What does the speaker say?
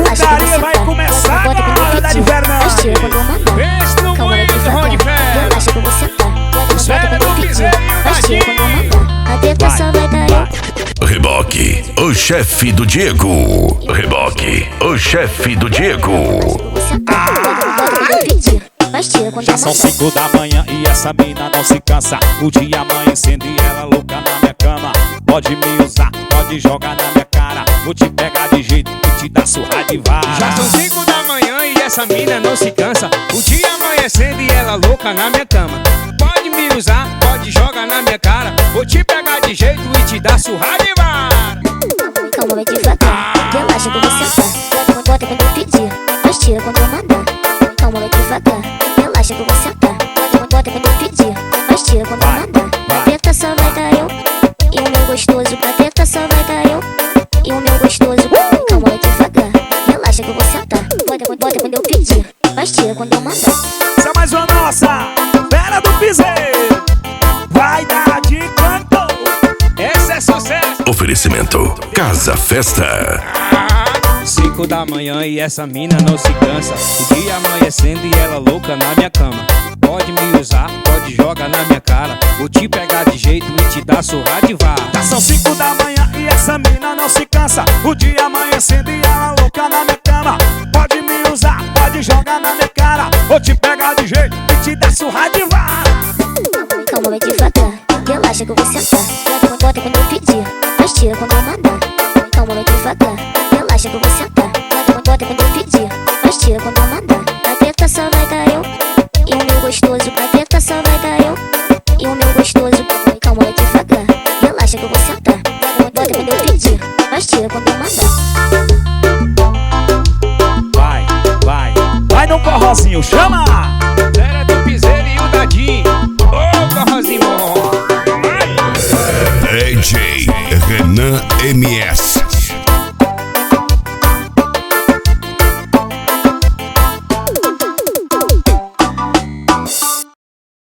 putaria vai começar agora, da de Fernandes. Pense no moído, Rony Fé. O Zé do Piseiro e o Dadinho. A tentação vai dar eu. Reboque, o chefe do Diego. Reboque, o chefe do Diego. Já são 5 da manhã e essa mina não se cansa. O dia amanhecendo e ela louca na minha cama. Pode me usar, pode jogar na minha cara. Vou te pegar de jeito e te dar surra de vara. Já são 5 da manhã e essa mina não se cansa. O dia amanhecendo e ela louca na minha cama. Pode me usar, pode jogar na minha cara. Vou te pegar de jeito e te dar surra de vara. Calma, vai devagar, relaxa que eu vou sentar. Bota quando eu pedir, mas tira quando eu mandar. Calma, vai devagar, relaxa que eu vou sentar. Bota quando eu pedir, mas tira quando eu mandar. A teta só vai dar eu e o meu gostoso. A teta só vai dar eu e o meu gostoso. Calma, vai devagar, relaxa que eu vou sentar. Bota quando eu pedir, mas tira quando eu mandar. Essa é mais uma nossa, Fera do Piseiro. Vai dar de canto. Esse é sucesso. Oferecimento Casa Festa. 5 da manhã e essa mina não se cansa. O dia amanhecendo e ela louca na minha cama. Pode me usar, pode jogar na minha cara. Vou te pegar de jeito e te dar surra de vara. Já são 5 da manhã e essa mina não se cansa. O dia amanhecendo e ela louca na minha cama. Pode me usar, pode jogar na minha cara. Vou te pegar de jeito e te dar surra de vara. Calma, vai devagar, relaxa que eu vou sentar. Bota quando eu pedir, mas tira quando eu mandar. Calma, vai devagar, relaxa que eu vou sentar. Bota quando eu pedir, mas tira quando eu mandar. A teta só vai dar eu e o meu gostoso. A teta só vai dar eu e o meu gostoso. Calma, vai devagar, relaxa que eu vou sentar. Bota quando eu pedir, mas tira quando eu mandar. Vai no forrozinho, chama! Era do Piseiro e o Dadinho. Ô, forrozinho bom. DJ Renan MS.